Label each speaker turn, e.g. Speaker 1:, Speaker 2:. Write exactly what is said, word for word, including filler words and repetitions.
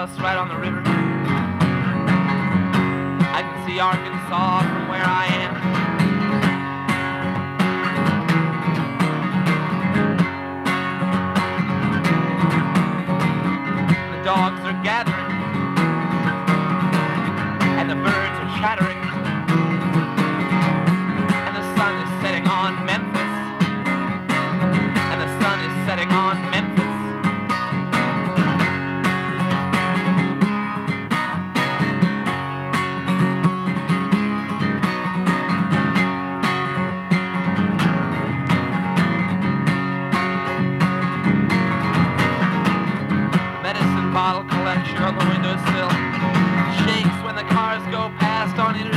Speaker 1: house right on the river. I can see Arkansas from where I am. The dogs are gathering, and the birds are chattering, and the sun is setting on Memphis, and the sun is setting on Memphis. Bottle collection on the windowsill shakes when the cars go past on Interstate